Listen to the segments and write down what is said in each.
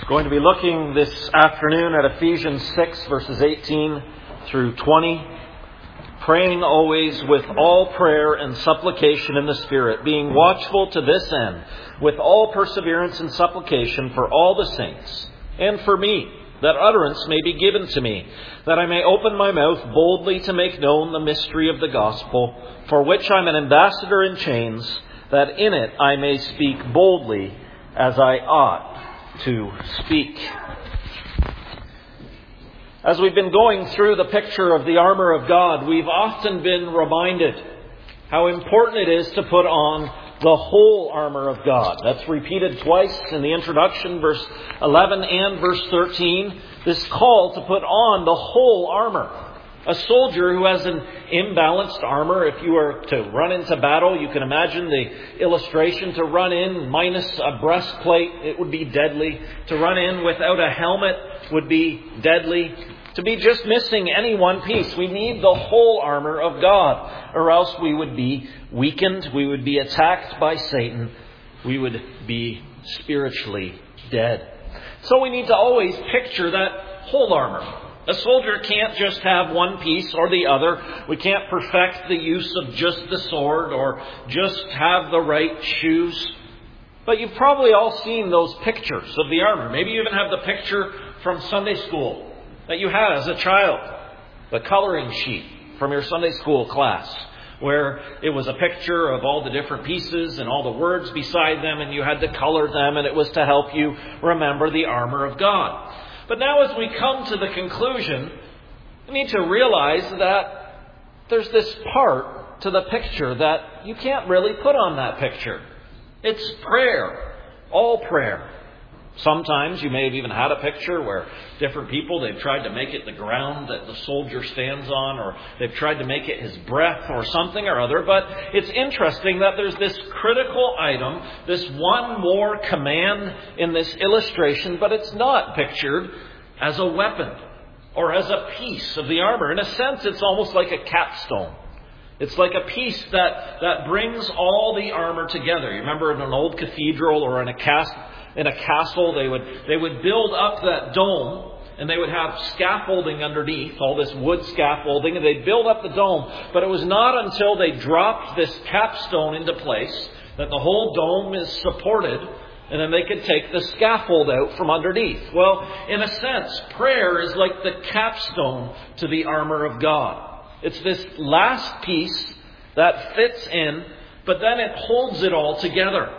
Going to be looking this afternoon at Ephesians 6 verses 18 through 20. Praying always with all prayer and supplication in the Spirit, being watchful to this end, with all perseverance and supplication for all the saints, and for me, that utterance may be given to me, that I may open my mouth boldly to make known the mystery of the gospel, for which I am an ambassador in chains, that in it I may speak boldly as I ought to speak. As we've been going through the picture of the armor of God, we've often been reminded how important it is to put on the whole armor of God. That's repeated twice in the introduction, verse 11 and verse 13. This call to put on the whole armor. A soldier who has an imbalanced armor, if you were to run into battle, you can imagine the illustration. To run in minus a breastplate, it would be deadly. To run in without a helmet would be deadly. To be just missing any one piece, we need the whole armor of God, or else we would be weakened, we would be attacked by Satan, we would be spiritually dead. So we need to always picture that whole armor. A soldier can't just have one piece or the other. We can't perfect the use of just the sword or just have the right shoes. But you've probably all seen those pictures of the armor. Maybe you even have the picture from Sunday school that you had as a child. The coloring sheet from your Sunday school class, where it was a picture of all the different pieces and all the words beside them, and you had to color them, and it was to help you remember the armor of God. But now as we come to the conclusion, we need to realize that there's this part to the picture that you can't really put on that picture. It's prayer. All prayer. Sometimes you may have even had a picture where different people, they've tried to make it the ground that the soldier stands on, or they've tried to make it his breath or something or other. But it's interesting that there's this critical item, this one more command in this illustration, but it's not pictured as a weapon or as a piece of the armor. In a sense, it's almost like a capstone. It's like a piece that brings all the armor together. You remember in an old cathedral or in a castle, they would build up that dome, and they would have scaffolding underneath, all this wood scaffolding, and they'd build up the dome. But it was not until they dropped this capstone into place that the whole dome is supported, and then they could take the scaffold out from underneath. Well, in a sense, prayer is like the capstone to the armor of God. It's this last piece that fits in, but then it holds it all together.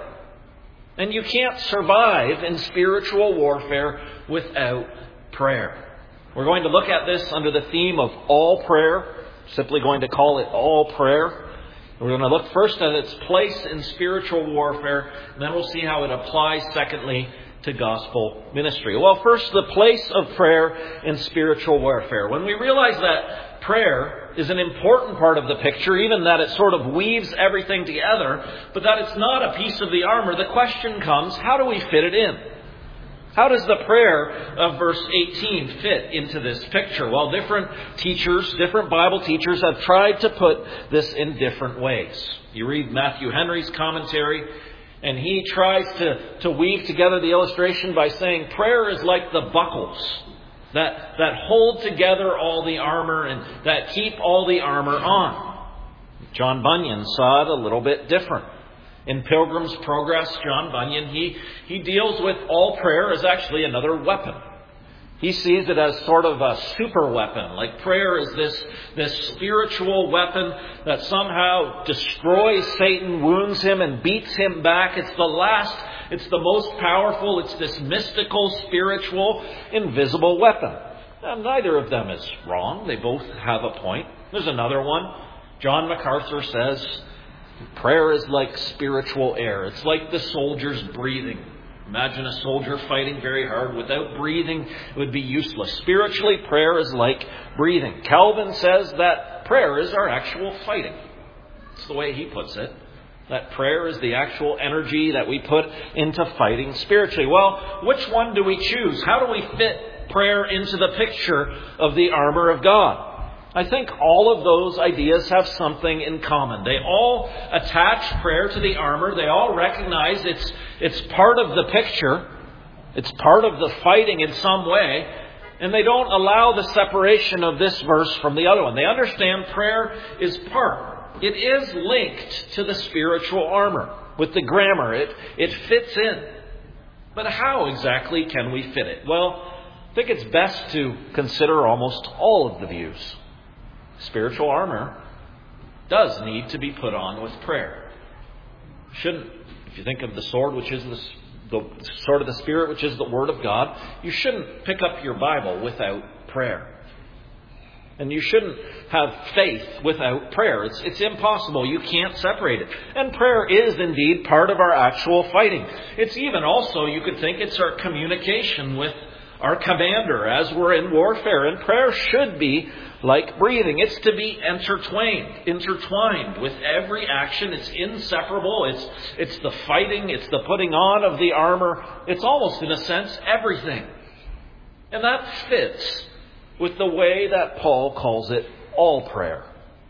And you can't survive in spiritual warfare without prayer. We're going to look at this under the theme of all prayer. Simply going to call it all prayer. We're going to look first at its place in spiritual warfare, and then we'll see how it applies, secondly, to gospel ministry. Well, first, the place of prayer in spiritual warfare. When we realize that prayer is an important part of the picture, even that it sort of weaves everything together, but that it's not a piece of the armor, the question comes, how do we fit it in? How does the prayer of verse 18 fit into this picture? Well, different teachers, different Bible teachers have tried to put this in different ways. You read Matthew Henry's commentary, and he tries to weave together the illustration by saying prayer is like the buckles that hold together all the armor and that keep all the armor on. John Bunyan saw it a little bit different. In Pilgrim's Progress, John Bunyan, he deals with all prayer as actually another weapon. He sees it as sort of a super weapon. Like prayer is this spiritual weapon that somehow destroys Satan, wounds him, and beats him back. It's the most powerful. It's this mystical, spiritual, invisible weapon. Now, neither of them is wrong. They both have a point. There's another one. John MacArthur says, prayer is like spiritual air. It's like the soldier's breathing. Imagine a soldier fighting very hard. Without breathing, it would be useless. Spiritually, prayer is like breathing. Calvin says that prayer is our actual fighting. That's the way he puts it. That prayer is the actual energy that we put into fighting spiritually. Well, which one do we choose? How do we fit prayer into the picture of the armor of God? I think all of those ideas have something in common. They all attach prayer to the armor. They all recognize it's part of the picture. It's part of the fighting in some way. And they don't allow the separation of this verse from the other one. They understand prayer is part. It is linked to the spiritual armor. With the grammar, it fits in. But how exactly can we fit it? Well, I think it's best to consider almost all of the views. Spiritual armor does need to be put on with prayer. Shouldn't, if you think of the sword, which is the sword of the Spirit, which is the Word of God, you shouldn't pick up your Bible without prayer. And you shouldn't have faith without prayer. It's impossible. You can't separate it. And prayer is indeed part of our actual fighting. It's even also, you could think, it's our communication with our commander as we're in warfare. And prayer should be like breathing. It's to be intertwined with every action. It's inseparable. It's the fighting. It's the putting on of the armor. It's almost, in a sense, everything. And that fits with the way that Paul calls it all prayer.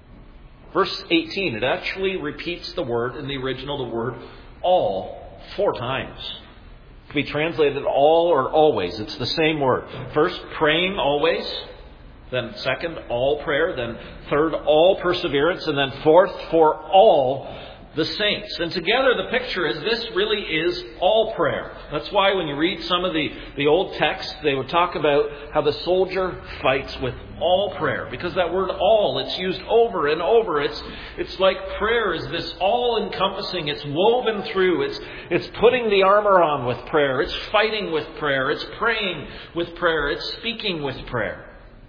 Verse 18, it actually repeats the word in the original, the word all, 4 times. It can be translated all or always. It's the same word. First, praying always. Then second, all prayer. Then third, all perseverance. And then fourth, for all the saints. And together the picture is this really is all prayer. That's why when you read some of the old texts, they would talk about how the soldier fights with all prayer. Because that word all, it's used over and over. It's like prayer is this all-encompassing. It's woven through. It's putting the armor on with prayer. It's fighting with prayer. It's praying with prayer. It's speaking with prayer.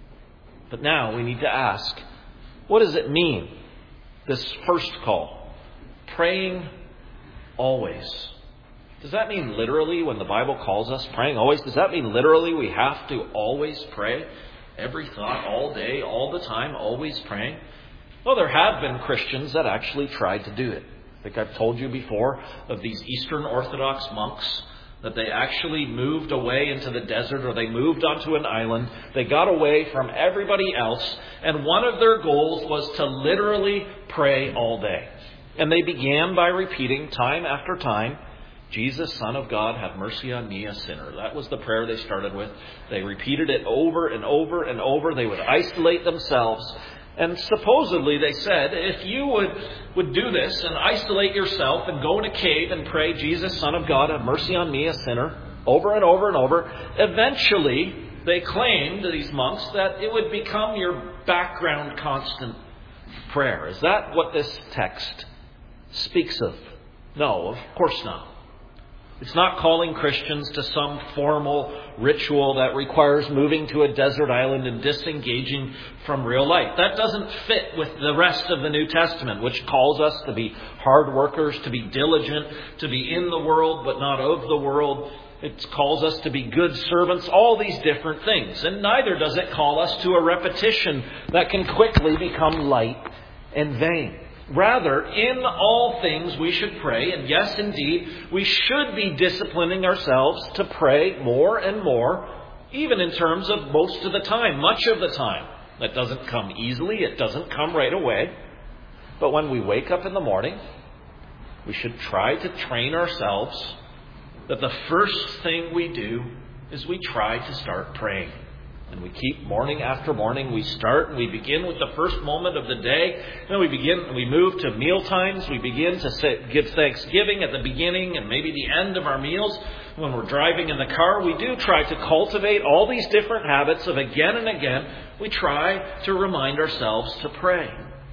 But now we need to ask, what does it mean, this first call? Praying always. Does that mean literally when the Bible calls us praying always? Does that mean literally we have to always pray? Every thought, all day, all the time, always praying? Well, there have been Christians that actually tried to do it. I think I've told you before of these Eastern Orthodox monks that they actually moved away into the desert, or they moved onto an island. They got away from everybody else, and one of their goals was to literally pray all day. And they began by repeating time after time, Jesus, Son of God, have mercy on me, a sinner. That was the prayer they started with. They repeated it over and over and over. They would isolate themselves. And supposedly they said, if you would do this and isolate yourself and go in a cave and pray, Jesus, Son of God, have mercy on me, a sinner, over and over and over, eventually they claimed, these monks, that it would become your background constant prayer. Is that what this text speaks of? No, of course not. It's not calling Christians to some formal ritual that requires moving to a desert island and disengaging from real life. That doesn't fit with the rest of the New Testament, which calls us to be hard workers, to be diligent, to be in the world but not of the world. It calls us to be good servants, all these different things. And neither does it call us to a repetition that can quickly become light and vain. Rather, in all things we should pray, and yes, indeed, we should be disciplining ourselves to pray more and more, even in terms of most of the time, much of the time. That doesn't come easily, it doesn't come right away. But when we wake up in the morning, we should try to train ourselves that the first thing we do is we try to start praying. And we keep morning after morning. We start and we begin with the first moment of the day. Then we move to meal times. We begin to give thanksgiving at the beginning and maybe the end of our meals. When we're driving in the car, we do try to cultivate all these different habits of again and again. We try to remind ourselves to pray.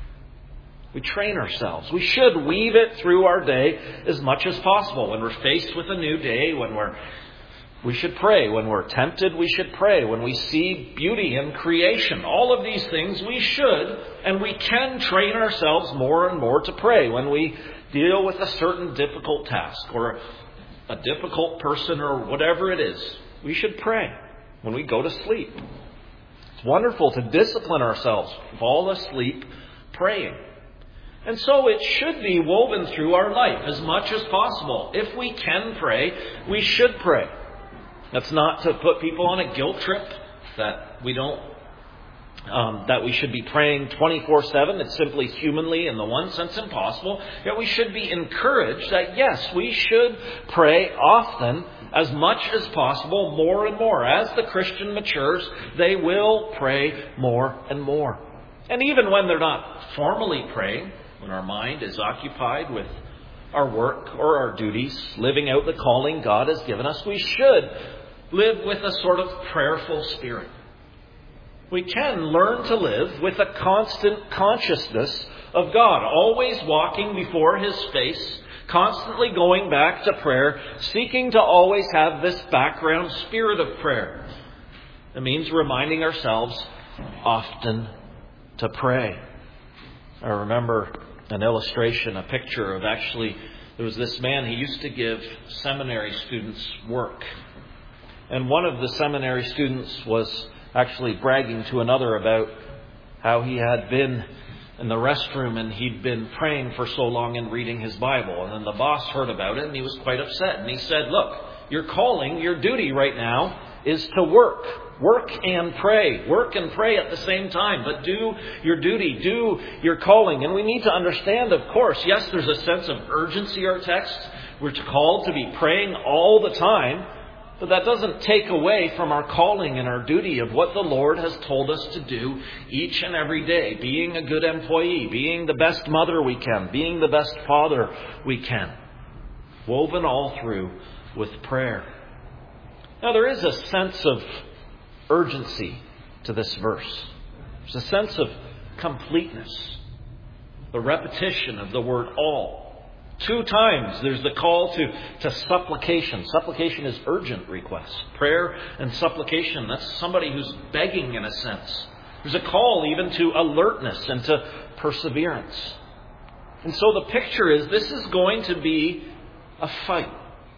We train ourselves. We should weave it through our day as much as possible. When we're faced with a new day, we should pray. When we're tempted, we should pray. When we see beauty in creation, all of these things we should and we can train ourselves more and more to pray. When we deal with a certain difficult task or a difficult person or whatever it is, we should pray. When we go to sleep, it's wonderful to discipline ourselves, fall asleep praying. And so it should be woven through our life as much as possible. If we can pray, we should pray. That's not to put people on a guilt trip that we don't that we should be praying 24/7. It's simply humanly, in the one sense, impossible. Yet we should be encouraged that, yes, we should pray often, as much as possible, more and more. As the Christian matures, they will pray more and more. And even when they're not formally praying, when our mind is occupied with our work or our duties, living out the calling God has given us, we should live with a sort of prayerful spirit. We can learn to live with a constant consciousness of God, always walking before His face, constantly going back to prayer, seeking to always have this background spirit of prayer. It means reminding ourselves often to pray. I remember an illustration, a picture of there was this man, he used to give seminary students work. And one of the seminary students was actually bragging to another about how he had been in the restroom and he'd been praying for so long and reading his Bible. And then the boss heard about it and he was quite upset. And he said, look, your calling, your duty right now is to work. Work and pray. Work and pray at the same time. But do your duty. Do your calling. And we need to understand, of course, yes, there's a sense of urgency in our text. We're called to be praying all the time. But that doesn't take away from our calling and our duty of what the Lord has told us to do each and every day. Being a good employee, being the best mother we can, being the best father we can. Woven all through with prayer. Now there is a sense of urgency to this verse. There's a sense of completeness. The repetition of the word all. 2 times there's the call to supplication. Supplication is urgent request. Prayer and supplication, that's somebody who's begging in a sense. There's a call even to alertness and to perseverance. And so the picture is this is going to be a fight.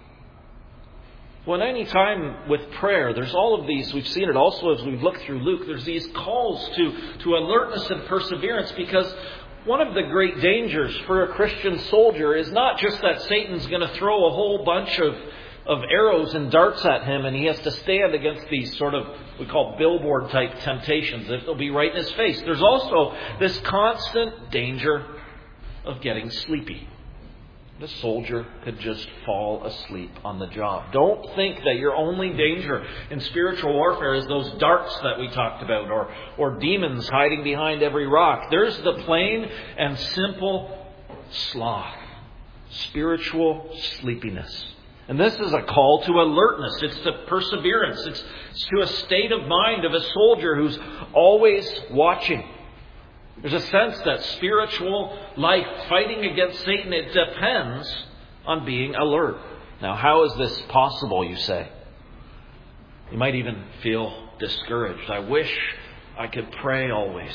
Well, any time with prayer, there's all of these, we've seen it also as we've looked through Luke, there's these calls to alertness and perseverance, because one of the great dangers for a Christian soldier is not just that Satan's going to throw a whole bunch of arrows and darts at him and he has to stand against these sort of, we call billboard type temptations, that they'll be right in his face. There's also this constant danger of getting sleepy. The soldier could just fall asleep on the job. Don't think that your only danger in spiritual warfare is those darts that we talked about or demons hiding behind every rock. There's the plain and simple sloth, spiritual sleepiness. And this is a call to alertness. It's to perseverance. It's to a state of mind of a soldier who's always watching. There's a sense that spiritual life, fighting against Satan, it depends on being alert. Now, how is this possible, you say? You might even feel discouraged. I wish I could pray always.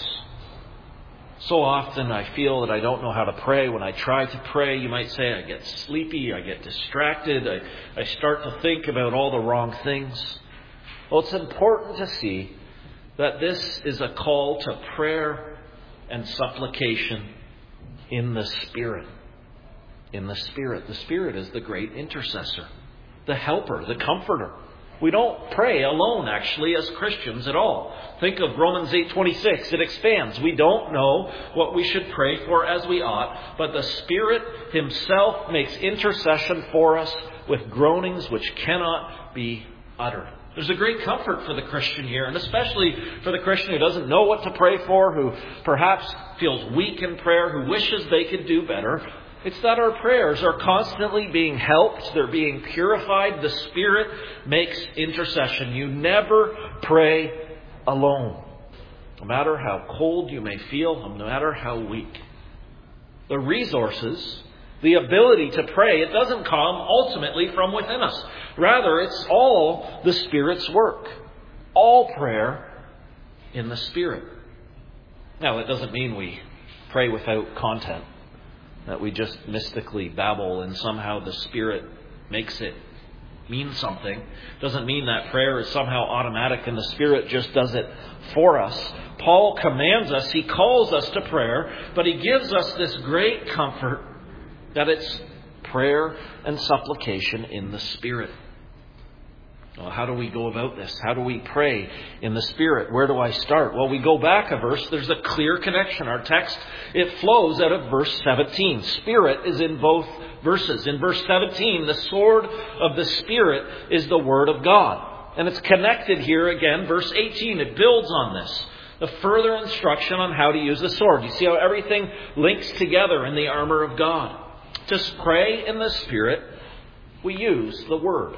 So often I feel that I don't know how to pray. When I try to pray, you might say I get sleepy, I get distracted, I start to think about all the wrong things. Well, it's important to see that this is a call to prayer and supplication in the Spirit. In the Spirit. The Spirit is the great intercessor, the helper, the comforter. We don't pray alone, actually, as Christians at all. Think of Romans 8:26. It expands. We don't know what we should pray for as we ought, but the Spirit Himself makes intercession for us with groanings which cannot be uttered. There's a great comfort for the Christian here, and especially for the Christian who doesn't know what to pray for, who perhaps feels weak in prayer, who wishes they could do better. It's that our prayers are constantly being helped. They're being purified. The Spirit makes intercession. You never pray alone. No matter how cold you may feel, no matter how weak. The resources, the ability to pray, it doesn't come ultimately from within us. Rather, it's all the Spirit's work. All prayer in the Spirit. Now, that doesn't mean we pray without content. That we just mystically babble and somehow the Spirit makes it mean something. Doesn't mean that prayer is somehow automatic and the Spirit just does it for us. Paul commands us, he calls us to prayer, but he gives us this great comfort that it's prayer and supplication in the Spirit. Well, how do we go about this? How do we pray in the Spirit? Where do I start? Well, we go back a verse. There's a clear connection. Our text, it flows out of verse 17. Spirit is in both verses. In verse 17, the sword of the Spirit is the Word of God. And it's connected here again. Verse 18, it builds on this. The further instruction on how to use the sword. You see how everything links together in the armor of God. To pray in the Spirit, we use the Word.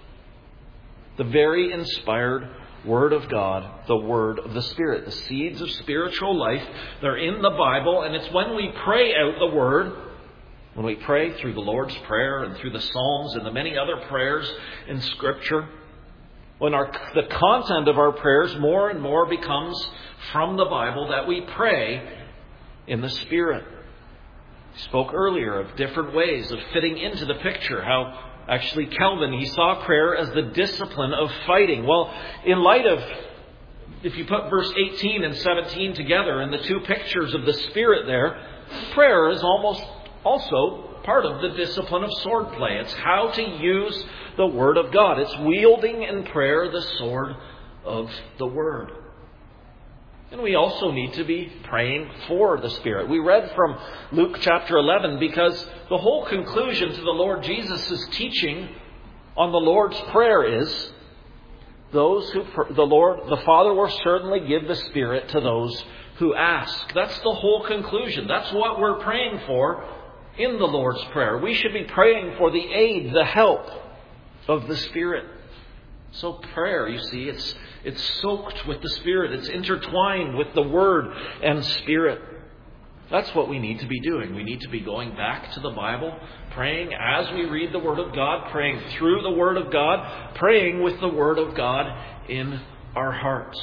The very inspired Word of God, the Word of the Spirit. The seeds of spiritual life, they're in the Bible, and it's when we pray out the Word, when we pray through the Lord's Prayer and through the Psalms and the many other prayers in Scripture, when the content of our prayers more and more becomes from the Bible, that we pray in the Spirit. We spoke earlier of different ways of fitting into the picture, how actually, Calvin, he saw prayer as the discipline of fighting. Well, in light of, if you put verse 18 and 17 together and the two pictures of the Spirit there, prayer is almost also part of the discipline of swordplay. It's how to use the Word of God. It's wielding in prayer the sword of the Word. And we also need to be praying for the Spirit. We read from Luke chapter 11 because the whole conclusion to the Lord Jesus' teaching on the Lord's Prayer is those who the Father will certainly give the Spirit to those who ask. That's the whole conclusion. That's what we're praying for in the Lord's Prayer. We should be praying for the aid, the help of the Spirit. So prayer, you see, it's soaked with the Spirit. It's intertwined with the Word and Spirit. That's what we need to be doing. We need to be going back to the Bible, praying as we read the Word of God, praying through the Word of God, praying with the Word of God in our hearts.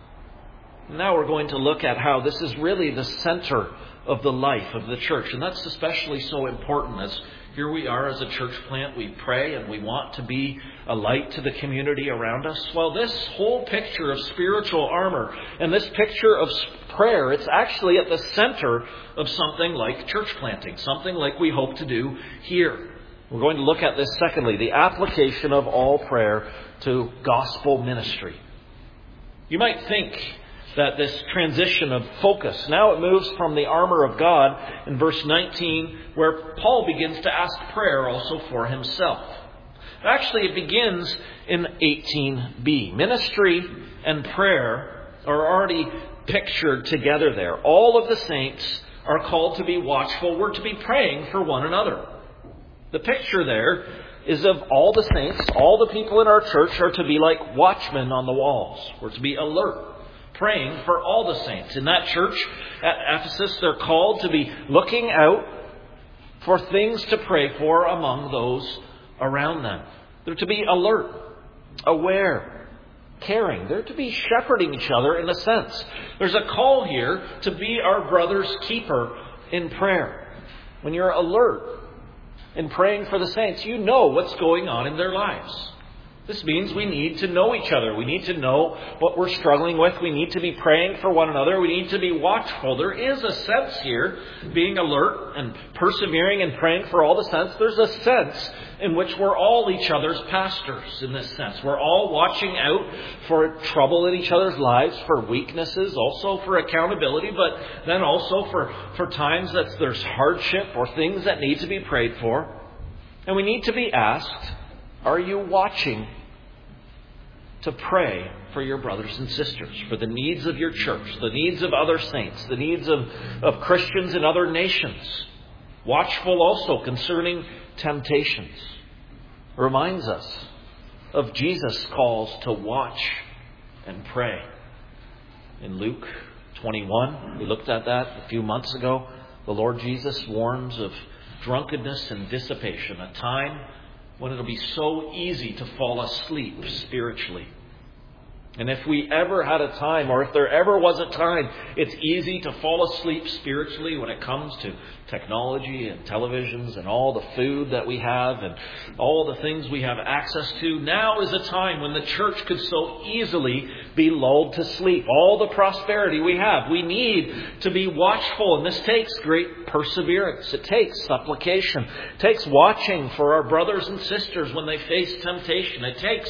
Now we're going to look at how this is really the center of the life of the church. And that's especially so important as here we are as a church plant. We pray and we want to be a light to the community around us. Well, this whole picture of spiritual armor and this picture of prayer, it's actually at the center of something like church planting, something like we hope to do here. We're going to look at this secondly, the application of all prayer to gospel ministry. You might think that this transition of focus, now it moves from the armor of God in verse 19, where Paul begins to ask prayer also for himself. Actually, it begins in 18b. Ministry and prayer are already pictured together there. All of the saints are called to be watchful. We're to be praying for one another. The picture there is of all the saints, all the people in our church are to be like watchmen on the walls. We're to be alert, praying for all the saints. In that church at Ephesus, they're called to be looking out for things to pray for among those around them. They're to be alert, aware, caring. They're to be shepherding each other in a sense. There's a call here to be our brother's keeper in prayer. When you're alert in praying for the saints, you know what's going on in their lives. This means we need to know each other. We need to know what we're struggling with. We need to be praying for one another. We need to be watchful. There is a sense here, being alert and persevering and praying for all the saints. There's a sense in which we're all each other's pastors in this sense. We're all watching out for trouble in each other's lives, for weaknesses, also for accountability, but then also for times that there's hardship or things that need to be prayed for. And we need to be asked, are you watching to pray for your brothers and sisters, for the needs of your church, the needs of other saints, the needs of Christians in other nations? Watchful also concerning temptations. Reminds us of Jesus' calls to watch and pray. In Luke 21, we looked at that a few months ago. The Lord Jesus warns of drunkenness and dissipation, a time when it'll be so easy to fall asleep spiritually. And if we ever had a time, or if there ever was a time, it's easy to fall asleep spiritually when it comes to technology and televisions and all the food that we have and all the things we have access to. Now is a time when the church could so easily be lulled to sleep. All the prosperity we have, we need to be watchful. And this takes great perseverance. It takes supplication. It takes watching for our brothers and sisters when they face temptation. It takes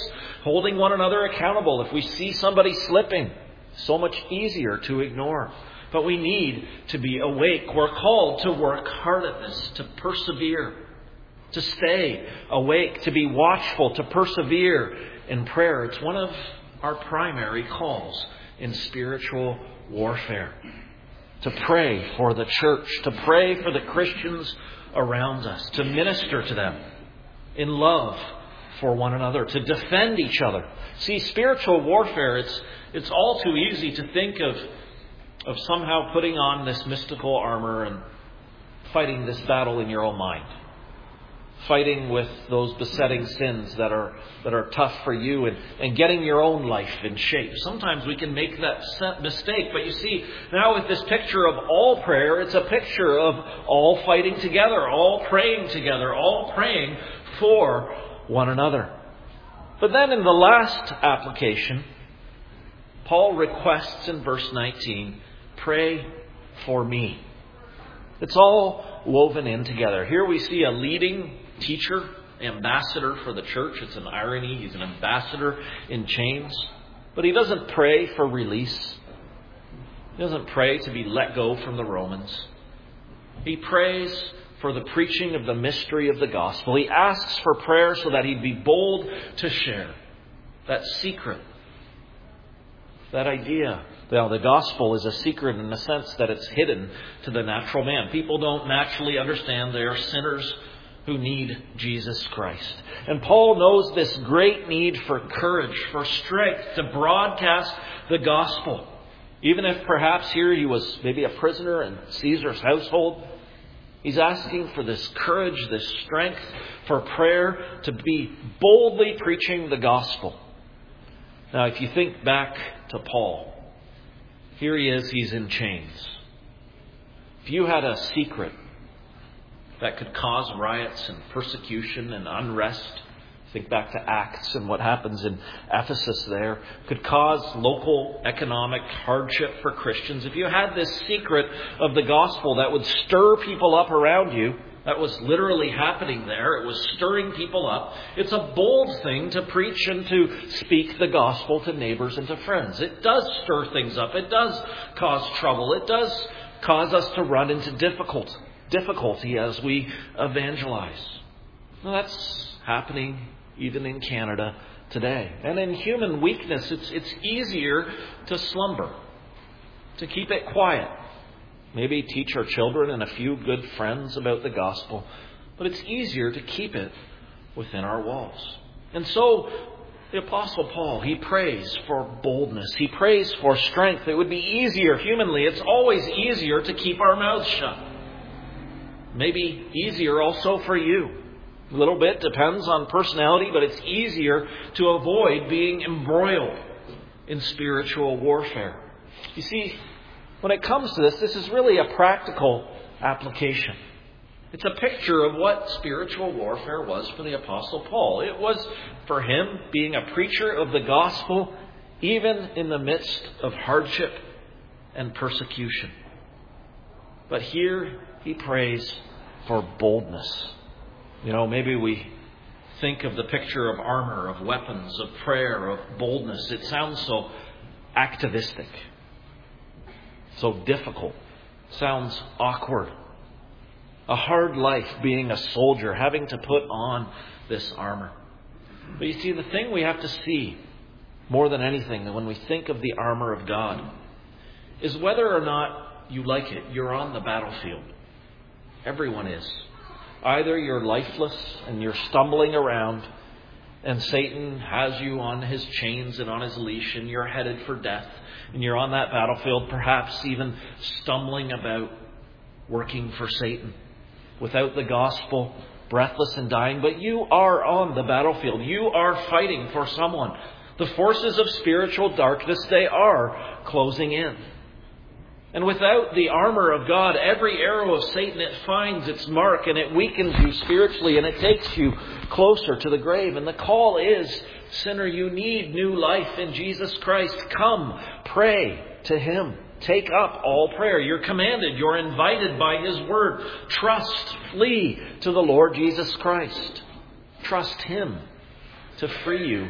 Holding one another accountable. If we see somebody slipping, so much easier to ignore. But we need to be awake. We're called to work hard at this, to persevere, to stay awake, to be watchful, to persevere in prayer. It's one of our primary calls in spiritual warfare. To pray for the church, to pray for the Christians around us, to minister to them in love for one another, to defend each other. See, spiritual warfare, it's all too easy to think of somehow putting on this mystical armor and fighting this battle in your own mind. Fighting with those besetting sins that are tough for you and getting your own life in shape. Sometimes we can make that mistake. But you see, now with this picture of all prayer, it's a picture of all fighting together, all praying together, all praying for one another. But then in the last application, Paul requests in verse 19, pray for me. It's all woven in together. Here we see a leading teacher, ambassador for the church. It's an irony. He's an ambassador in chains. But he doesn't pray for release. He doesn't pray to be let go from the Romans. He prays for the preaching of the mystery of the gospel. He asks for prayer so that he'd be bold to share that secret, that idea. Well, the gospel is a secret in the sense that it's hidden to the natural man. People don't naturally understand they are sinners who need Jesus Christ. And Paul knows this great need for courage, for strength to broadcast the gospel. Even if perhaps here he was maybe a prisoner in Caesar's household, he's asking for this courage, this strength for prayer to be boldly preaching the gospel. Now, if you think back to Paul, here he is, he's in chains. If you had a secret that could cause riots and persecution and unrest, think back to Acts and what happens in Ephesus there, could cause local economic hardship for Christians. If you had this secret of the gospel that would stir people up around you, that was literally happening there. It was stirring people up. It's a bold thing to preach and to speak the gospel to neighbors and to friends. It does stir things up. It does cause trouble. It does cause us to run into difficulty as we evangelize. Well, that's happening even in Canada today. And in human weakness, it's easier to slumber, to keep it quiet. Maybe teach our children and a few good friends about the gospel. But it's easier to keep it within our walls. And so the Apostle Paul, he prays for boldness. He prays for strength. It would be easier, humanly, it's always easier to keep our mouths shut. Maybe easier also for you. A little bit depends on personality, but it's easier to avoid being embroiled in spiritual warfare. You see, when it comes to this is really a practical application. It's a picture of what spiritual warfare was for the Apostle Paul. It was for him being a preacher of the gospel, even in the midst of hardship and persecution. But here he prays for boldness. You know, maybe we think of the picture of armor, of weapons, of prayer, of boldness. It sounds so activistic, so difficult, sounds awkward. A hard life being a soldier, having to put on this armor. But you see, the thing we have to see more than anything when we think of the armor of God is whether or not you like it. You're on the battlefield. Everyone is. Either you're lifeless and you're stumbling around and Satan has you on his chains and on his leash and you're headed for death and you're on that battlefield, perhaps even stumbling about, working for Satan without the gospel, breathless and dying. But you are on the battlefield. You are fighting for someone. The forces of spiritual darkness, they are closing in. And without the armor of God, every arrow of Satan, it finds its mark and it weakens you spiritually and it takes you closer to the grave. And the call is, sinner, you need new life in Jesus Christ. Come, pray to Him. Take up all prayer. You're commanded, you're invited by His word. Trust, flee to the Lord Jesus Christ. Trust Him to free you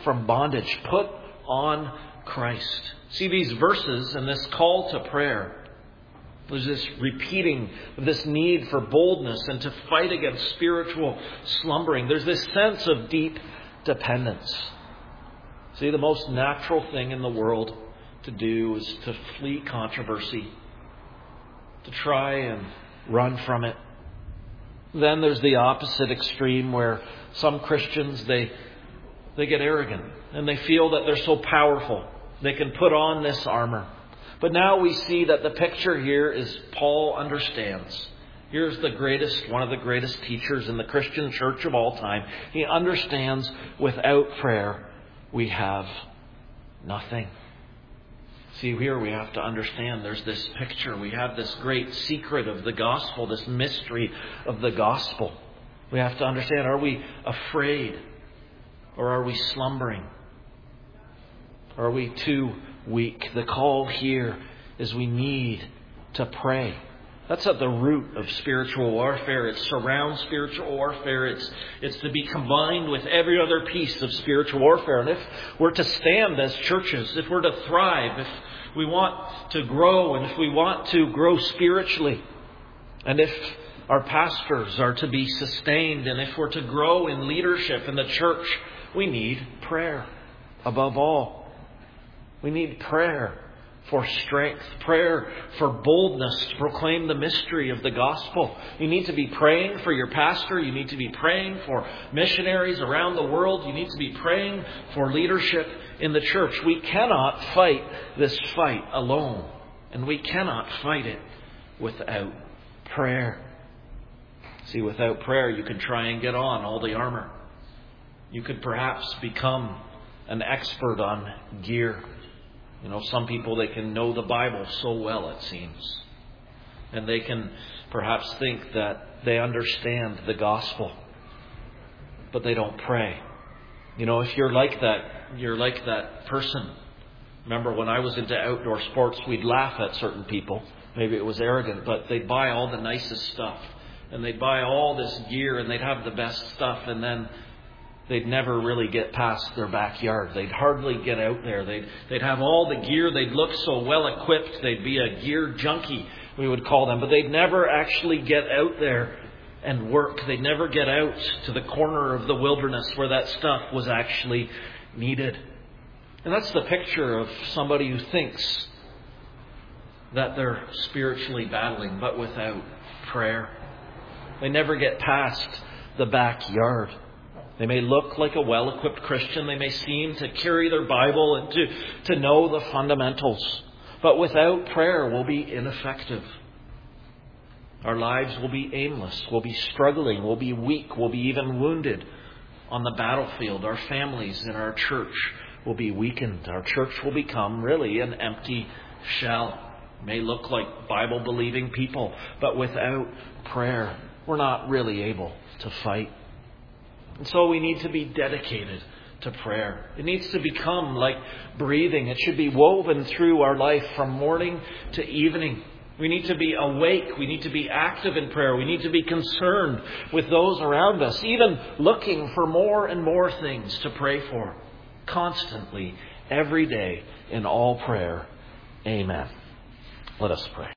from bondage. Put on Christ. See, these verses and this call to prayer, there's this repeating of this need for boldness and to fight against spiritual slumbering. There's this sense of deep dependence. See, the most natural thing in the world to do is to flee controversy, to try and run from it. Then there's the opposite extreme where some Christians, they get arrogant and they feel that they're so powerful. They can put on this armor. But now we see that the picture here is Paul understands. Here's one of the greatest teachers in the Christian church of all time. He understands without prayer we have nothing. See, here we have to understand there's this picture. We have this great secret of the gospel, this mystery of the gospel. We have to understand, are we afraid or are we slumbering? Are we too weak? The call here is we need to pray. That's at the root of spiritual warfare. It surrounds spiritual warfare. It's to be combined with every other piece of spiritual warfare. And if we're to stand as churches, if we're to thrive, if we want to grow, and if we want to grow spiritually, and if our pastors are to be sustained, and if we're to grow in leadership in the church, we need prayer above all. We need prayer for strength, prayer for boldness to proclaim the mystery of the gospel. You need to be praying for your pastor. You need to be praying for missionaries around the world. You need to be praying for leadership in the church. We cannot fight this fight alone, and we cannot fight it without prayer. See, without prayer, you can try and get on all the armor. You could perhaps become an expert on gear. You know, some people, they can know the Bible so well, it seems. And they can perhaps think that they understand the gospel. But they don't pray. You know, if you're like that person. Remember, when I was into outdoor sports, we'd laugh at certain people. Maybe it was arrogant, but they'd buy all the nicest stuff. And they'd buy all this gear and they'd have the best stuff. And then they'd never really get past their backyard. They'd hardly get out there. They'd have all the gear. They'd look so well equipped. They'd be a gear junkie, we would call them. But they'd never actually get out there and work. They'd never get out to the corner of the wilderness where that stuff was actually needed. And that's the picture of somebody who thinks that they're spiritually battling, but without prayer. They never get past the backyard. They may look like a well-equipped Christian. They may seem to carry their Bible and to know the fundamentals. But without prayer, we'll be ineffective. Our lives will be aimless. We'll be struggling. We'll be weak. We'll be even wounded on the battlefield. Our families and our church will be weakened. Our church will become really an empty shell. It may look like Bible-believing people, but without prayer, we're not really able to fight. And so we need to be dedicated to prayer. It needs to become like breathing. It should be woven through our life from morning to evening. We need to be awake. We need to be active in prayer. We need to be concerned with those around us, even looking for more and more things to pray for. Constantly, every day, in all prayer. Amen. Let us pray.